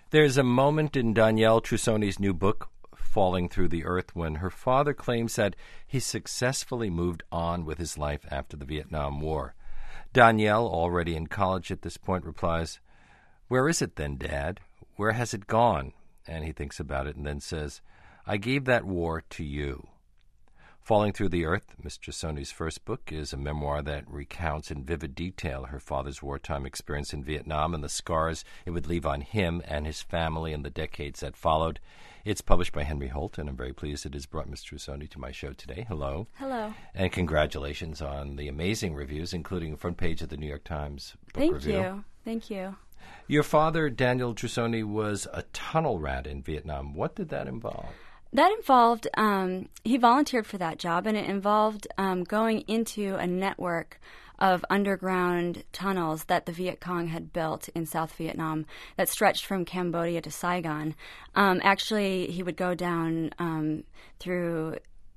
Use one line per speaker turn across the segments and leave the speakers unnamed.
There's a moment in Danielle Trussoni's new book, Falling Through the Earth, when her father claims that he successfully moved on with his life after the Vietnam War. Danielle, already in college at this point, replies, "Where is it then, Dad? Where has it gone?" And he thinks about it and then says, "I gave that war to you." Falling Through the Earth, Miss Trussoni's first book, is a memoir that recounts in vivid detail her father's wartime experience in Vietnam and the scars it would leave on him and his family in the decades that followed. It's published by Henry Holt, and I'm very pleased it has brought Miss Trussoni to my show today. Hello.
Hello.
And congratulations on the amazing reviews, including the front page of the New York Times book review.
Thank you. Thank you.
Your father, Daniel Trussoni, was a tunnel rat in Vietnam. What did that involve?
That involved, he volunteered for that job, and it involved going into a network of underground tunnels that the Viet Cong had built in South Vietnam that stretched from Cambodia to Saigon. Actually, he would go down through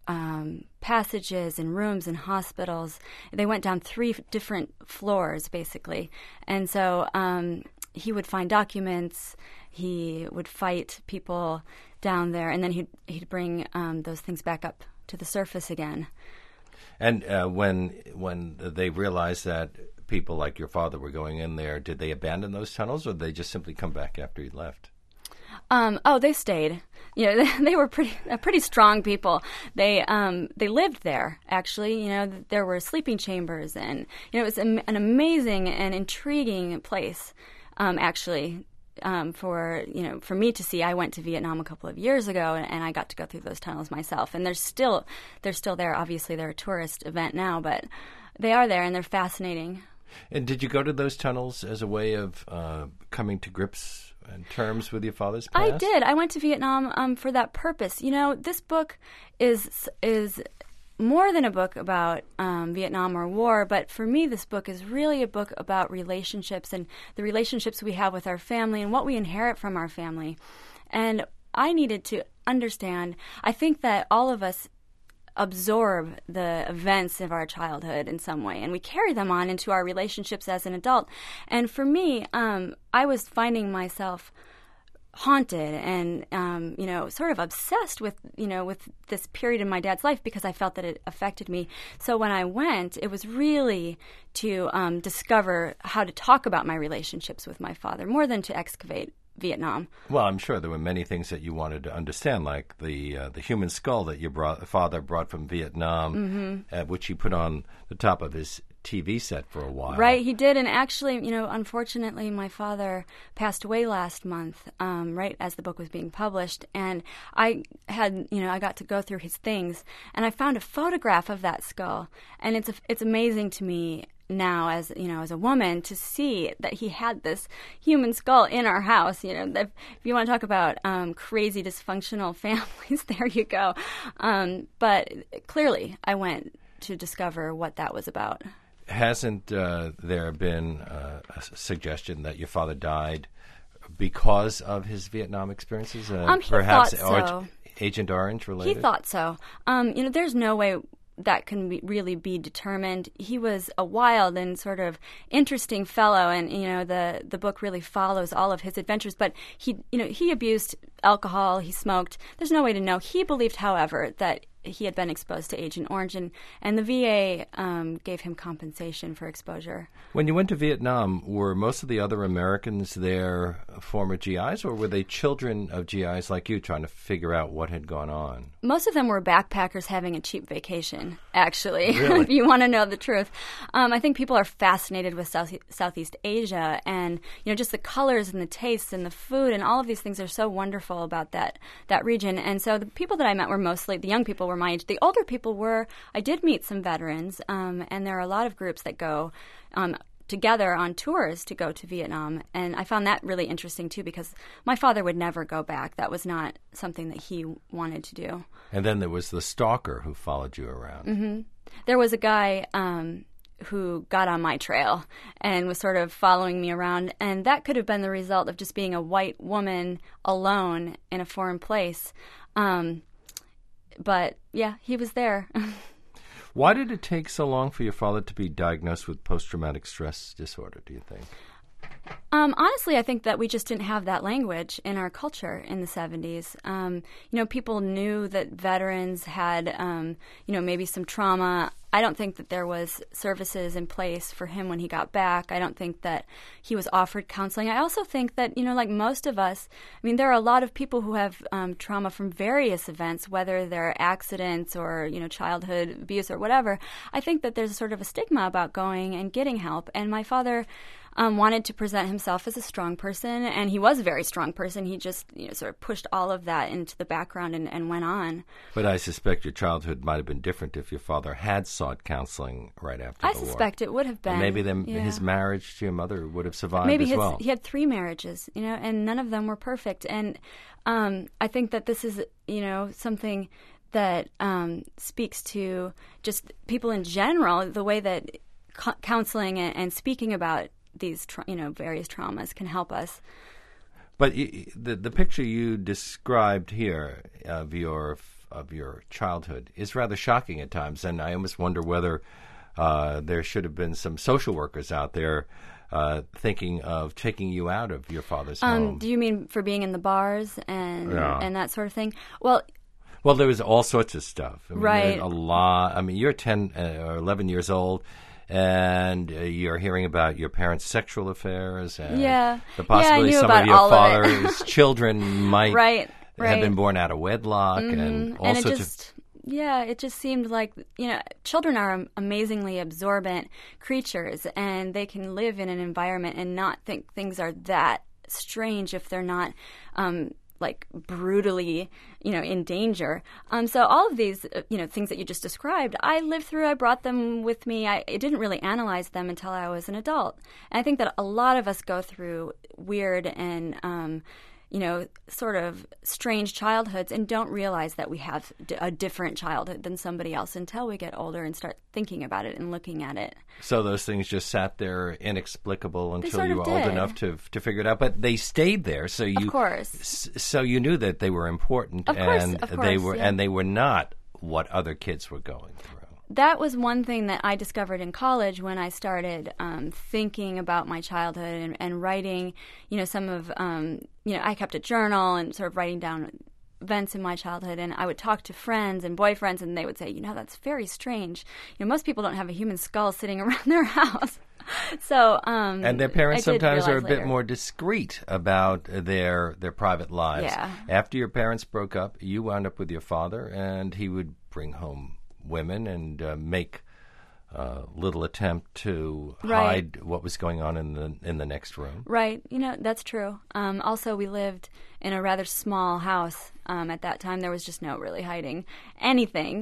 passages and rooms and hospitals. They went down 3 different floors, basically. And so he would find documents, he would fight people down there, and then he'd bring those things back up to the surface again.
And when they realized that people like your father were going in there, did they abandon those tunnels, or did they just simply come back after he left?
They stayed. You know, they were pretty strong people. They lived there, actually. You know, there were sleeping chambers, and it was an amazing and intriguing place, actually. For me to see. I went to Vietnam a couple of years ago, and I got to go through those tunnels myself. And they're still there. Obviously, they're a tourist event now, but they are there, and they're fascinating.
And did you go to those tunnels as a way of coming to grips and terms with your father's past?
I did. I went to Vietnam for that purpose. You know, this book is more than a book about Vietnam or war, but for me this book is really a book about relationships and the relationships we have with our family and what we inherit from our family. And I needed to understand, I think that all of us absorb the events of our childhood in some way, and we carry them on into our relationships as an adult. And for me, I was finding myself haunted and sort of obsessed with this period in my dad's life because I felt that it affected me. So when I went, it was really to discover how to talk about my relationships with my father more than to excavate Vietnam.
Well, I'm sure there were many things that you wanted to understand, like the human skull that your father brought from Vietnam, which he put on the top of his TV set for a while.
Right, he did. And actually, unfortunately, my father passed away last month, right as the book was being published. And I got to go through his things, and I found a photograph of that skull. And it's amazing to me now, as a woman, to see that he had this human skull in our house. If you want to talk about crazy dysfunctional families, there you go. But clearly, I went to discover what that was about.
Hasn't there been a suggestion that your father died because of his Vietnam experiences?
Perhaps thought so.
Agent Orange related?
He thought so. There's no way that can really be determined. He was a wild and sort of interesting fellow, and the book really follows all of his adventures. But he abused alcohol, he smoked. There's no way to know. He believed, however, that he had been exposed to Agent Orange, and the VA gave him compensation for exposure.
When you went to Vietnam, were most of the other Americans there former GIs, or were they children of GIs like you trying to figure out what had gone on?
Most of them were backpackers having a cheap vacation, actually,
really?
If you want to know the truth. I think people are fascinated with Southeast Asia, and just the colors and the tastes and the food and all of these things are so wonderful about that region. And so the people that I met were mostly, the young people were my age. The older people were, I did meet some veterans, and there are a lot of groups that go together on tours to go to Vietnam. And I found that really interesting, too, because my father would never go back. That was not something that he wanted to do.
And then there was the stalker who followed you around.
Mm-hmm. There was a guy who got on my trail and was sort of following me around. And that could have been the result of just being a white woman alone in a foreign place. But, yeah, he was there.
Why did it take so long for your father to be diagnosed with post-traumatic stress disorder, do you think?
Honestly, I think that we just didn't have that language in our culture in the 70s. People knew that veterans had, maybe some trauma. I don't think that there was services in place for him when he got back. I don't think that he was offered counseling. I also think that, like most of us, there are a lot of people who have trauma from various events, whether they're accidents or, childhood abuse or whatever. I think that there's sort of a stigma about going and getting help. And my father wanted to present himself as a strong person, and he was a very strong person. He just sort of pushed all of that into the background and went on.
But I suspect your childhood might have been different if your father had sought counseling right after the war.
I suspect it would have been.
And maybe his marriage to your mother would have survived
maybe
as well.
He had 3 marriages, and none of them were perfect. And I think that this is, something that speaks to just people in general, the way that counseling and speaking about these various traumas can help us.
But the picture you described here of your childhood is rather shocking at times, and I almost wonder whether there should have been some social workers out there thinking of taking you out of your father's home.
Do you mean for being in the bars and that sort of thing? Well,
there was all sorts of stuff.
Right.
A lot. You're 10 or 11 years old, and you're hearing about your parents' sexual affairs and the possibility some of your father's children might have been born out of wedlock and all sorts of...
Yeah, it just seemed like, children are amazingly absorbent creatures, and they can live in an environment and not think things are that strange if they're not brutally, in danger. So all of these, things that you just described, I lived through. I brought them with me. I didn't really analyze them until I was an adult. And I think that a lot of us go through weird and, sort of strange childhoods and don't realize that we have a different childhood than somebody else until we get older and start thinking about it and looking at it.
So those things just sat there inexplicable until you were
did.
old enough to figure it out. But they stayed there, so you,
of course.
So you knew that they were important,
of course,
and they were not what other kids were going through.
That was one thing that I discovered in college when I started thinking about my childhood and writing, some of, I kept a journal and sort of writing down events in my childhood, and I would talk to friends and boyfriends, and they would say, that's very strange. Most people don't have a human skull sitting around their house. So,
and their parents sometimes are a bit more discreet about their private lives.
Yeah.
After your parents broke up, you wound up with your father, and he would bring home women and make little attempt to hide what was going on in the next room. Right.
That's true. Also, we lived in a rather small house at that time. There was just no really hiding anything.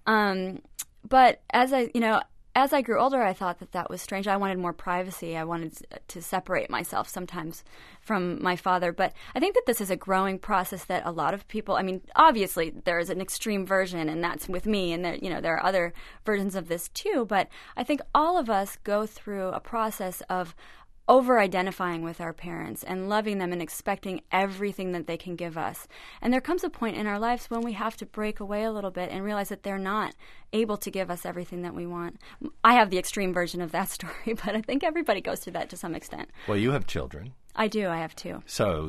But as I grew older, I thought that was strange. I wanted more privacy. I wanted to separate myself sometimes from my father. But I think that this is a growing process that a lot of people, obviously there is an extreme version, and that's with me, and there are other versions of this too. But I think all of us go through a process of over-identifying with our parents and loving them and expecting everything that they can give us. And there comes a point in our lives when we have to break away a little bit and realize that they're not able to give us everything that we want. I have the extreme version of that story, but I think everybody goes through that to some extent.
Well, you have children.
I do. I have 2.
So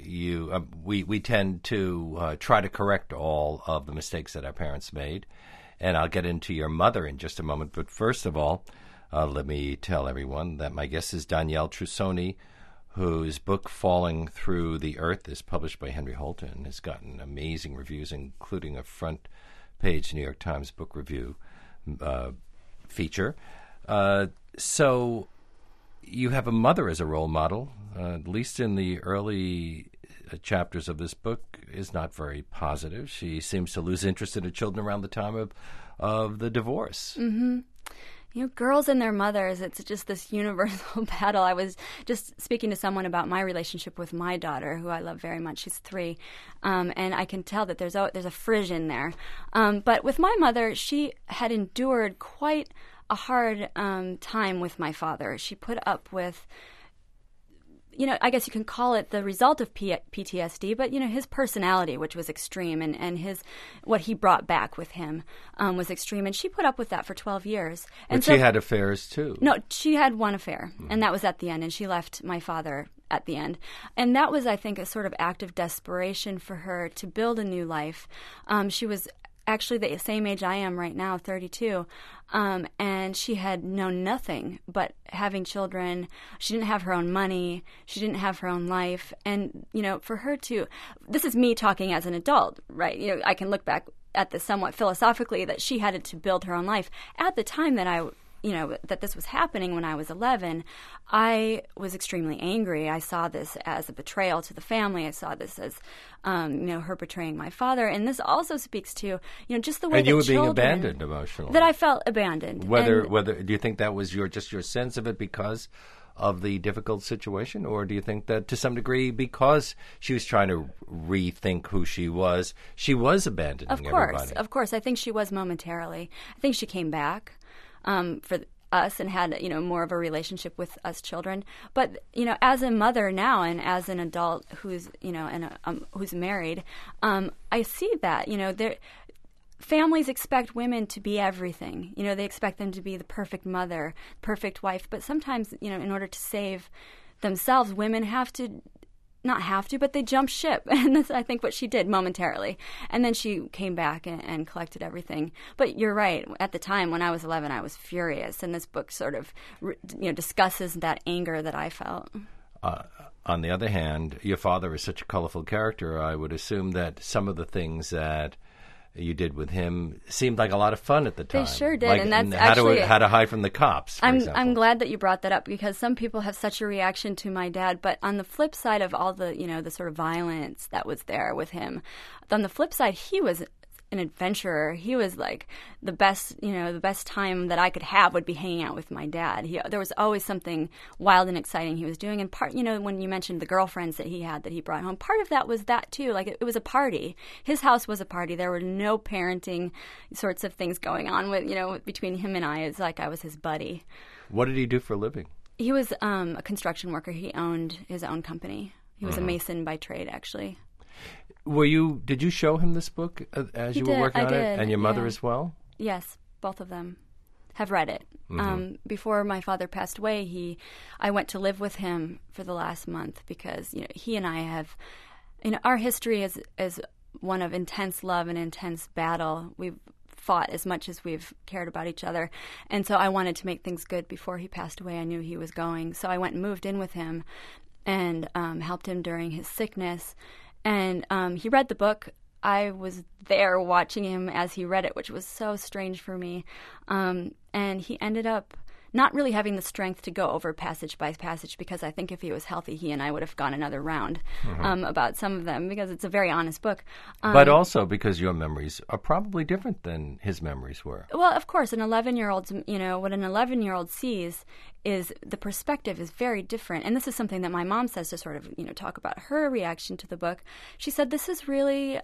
we tend to try to correct all of the mistakes that our parents made. And I'll get into your mother in just a moment. But first of all, let me tell everyone that my guest is Danielle Trussoni, whose book Falling Through the Earth is published by Henry Holt and has gotten amazing reviews, including a front-page New York Times book review feature. So you have a mother as a role model, at least in the early chapters of this book, is not very positive. She seems to lose interest in her children around the time of the divorce.
Mm-hmm. Girls and their mothers, it's just this universal battle. I was just speaking to someone about my relationship with my daughter, who I love very much. She's 3. And I can tell that there's a frisson there. But with my mother, she had endured quite a hard time with my father. She put up with, I guess you can call it the result of PTSD, but, his personality, which was extreme, and what he brought back with him was extreme. And she put up with that for 12 years. And
but she had affairs, too.
No, she had one affair, and that was at the end, and she left my father at the end. And that was, I think, a sort of act of desperation for her to build a new life. She was actually the same age I am right now, 32, and she had known nothing but having children. She didn't have her own money. She didn't have her own life. And, for her to, this is me talking as an adult, right? I can look back at this somewhat philosophically, that she had to build her own life. At the time that that this was happening when I was 11, I was extremely angry. I saw this as a betrayal to the family. I saw this as, her betraying my father. And this also speaks to, just the way
and you were being
children,
abandoned emotionally.
That I felt abandoned.
Whether do you think that was just your sense of it because of the difficult situation, or do you think that to some degree because she was trying to rethink who she was abandoning everybody?
Of course. I think she was momentarily. I think she came back for us and had, more of a relationship with us children. But, as a mother now and as an adult who's, who's married, I see that, families expect women to be everything. They expect them to be the perfect mother, perfect wife. But sometimes, in order to save themselves, women but they jump ship. And that's, I think, what she did momentarily. And then she came back and collected everything. But you're right. At the time, when I was 11, I was furious. And this book sort of, discusses that anger that I felt.
On the other hand, your father is such a colorful character. I would assume that some of the things that you did with him seemed like a lot of fun at the time.
They sure did,
like,
and that's
how to hide from the cops.
I'm glad that you brought that up, because some people have such a reaction to my dad. But on the flip side of all the the sort of violence that was there with him, on the flip side, he was an adventurer. He was like the best time that I could have would be hanging out with my dad. There was always something wild and exciting he was doing. And part, when you mentioned the girlfriends that he brought home, part of that was that too. Like it was a party. His house was a party. There were no parenting sorts of things going on with, between him and I. It's like I was his buddy.
What did he do for a living?
He was a construction worker. He owned his own company. He was a mason by trade, actually.
Did you show him this book as you were working on it? And your mother as well?
Yes, both of them have read it.
Mm-hmm.
Before my father passed away, I went to live with him for the last month because he and I have, our history is one of intense love and intense battle. We've fought as much as we've cared about each other. And so I wanted to make things good before he passed away. I knew he was going. So I went and moved in with him and helped him during his sickness. And he read the book. I was there watching him as he read it, which was so strange for me. And he ended up not really having the strength to go over passage by passage, because I think if he was healthy, he and I would have gone another round about some of them, because it's a very honest book.
But also because your memories are probably different than his memories were.
Well, of course, what an 11-year-old sees is the perspective is very different. And this is something that my mom says to sort of, talk about her reaction to the book. She said, this is really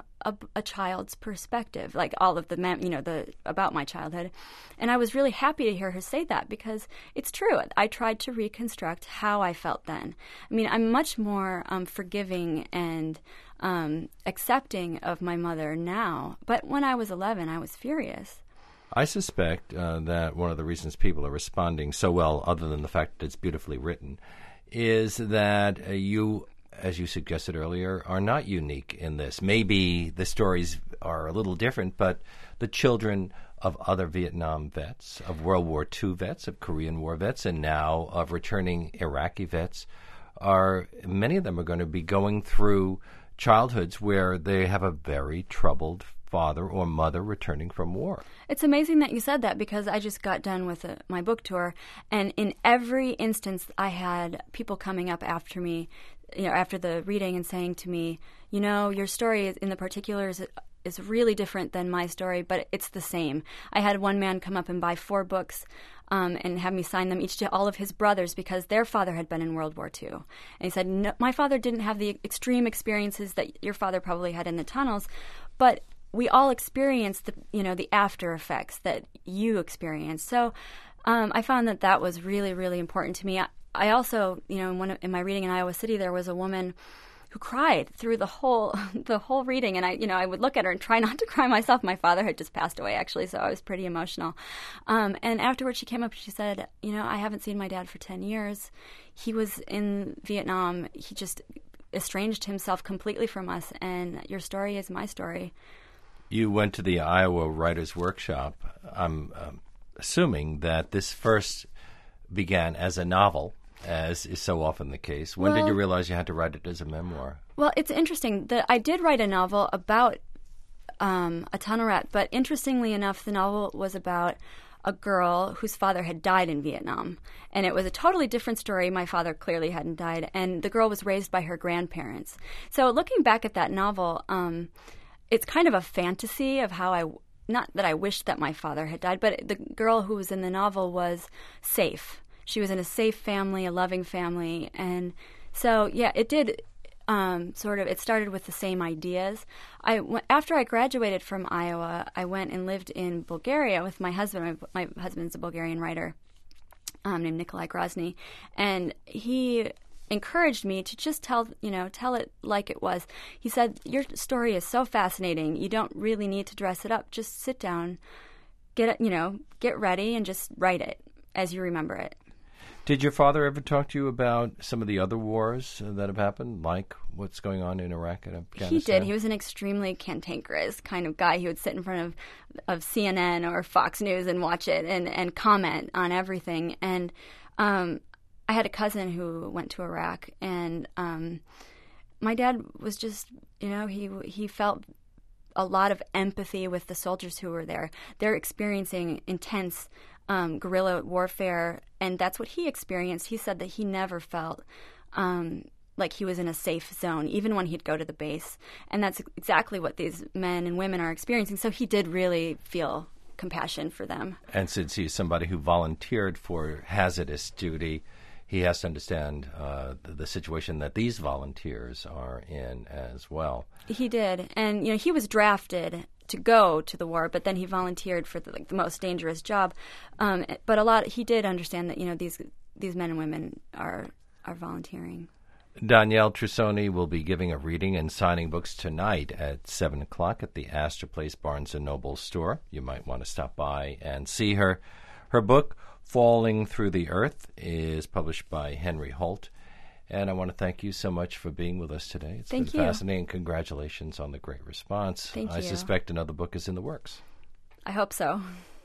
a child's perspective, like all of the about my childhood. And I was really happy to hear her say that, because it's true. I tried to reconstruct how I felt then. I mean, I'm much more forgiving and accepting of my mother now. But when I was 11, I was furious.
I suspect that one of the reasons people are responding so well, other than the fact that it's beautifully written, is that you, as you suggested earlier, are not unique in this. Maybe the stories are a little different, but the children of other Vietnam vets, of World War II vets, of Korean War vets, and now of returning Iraqi vets, many of them are going to be going through childhoods where they have a very troubled father or mother returning from war.
It's amazing that you said that, because I just got done with my book tour, and in every instance I had people coming up after me, after the reading, and saying to me, your story in the particulars is really different than my story, but it's the same. I had one man come up and buy 4 books and have me sign them each to all of his brothers, because their father had been in World War II. And he said, no, my father didn't have the extreme experiences that your father probably had in the tunnels, but we all experienced the after effects that you experienced. So I found that was really, really important to me. I also, in my reading in Iowa City, there was a woman who cried through the whole reading. And I would look at her and try not to cry myself. My father had just passed away, actually, so I was pretty emotional. And afterwards, she came up and she said, I haven't seen my dad for 10 years. He was in Vietnam. He just estranged himself completely from us, and your story is my story.
You went to the Iowa Writers' Workshop. I'm assuming that this first began as a novel, as is so often the case. When did you realize you had to write it as a memoir? Well,
it's interesting that I did write a novel about a tunnel rat, but interestingly enough, the novel was about a girl whose father had died in Vietnam. And it was a totally different story. My father clearly hadn't died. And the girl was raised by her grandparents. So looking back at that novel, it's kind of a fantasy of how not that I wished that my father had died, but the girl who was in the novel was safe. She was in a safe family, a loving family. And so, yeah, it did it started with the same ideas. After I graduated from Iowa, I went and lived in Bulgaria with my husband. My husband's a Bulgarian writer named Nikolai Grozny, and he encouraged me to just tell it like it was. He said, "Your story is so fascinating. You don't really need to dress it up. Just sit down, get ready, and just write it as you remember it."
Did your father ever talk to you about some of the other wars that have happened, like what's going on in Iraq and Afghanistan?
He did. He was an extremely cantankerous kind of guy. He would sit in front of CNN or Fox News and watch it and comment on everything. And I had a cousin who went to Iraq, and my dad was just, he felt a lot of empathy with the soldiers who were there. They're experiencing intense guerrilla warfare, and that's what he experienced. He said that he never felt like he was in a safe zone, even when he'd go to the base. And that's exactly what these men and women are experiencing. So he did really feel compassion for them.
And since he's somebody who volunteered for hazardous duty, he has to understand the situation that these volunteers are in as well.
He did. And, he was drafted to go to the war, but then he volunteered for the most dangerous job. But he did understand that, these men and women are volunteering.
Danielle Trussoni will be giving a reading and signing books tonight at 7 o'clock at the Astor Place Barnes & Noble store. You might want to stop by and see her. Her book, Falling Through the Earth, is published by Henry Holt. And I want to thank you so much for being with us today. It's been fascinating. Congratulations on the great response.
Thank you.
I suspect another book is in the works.
I hope so.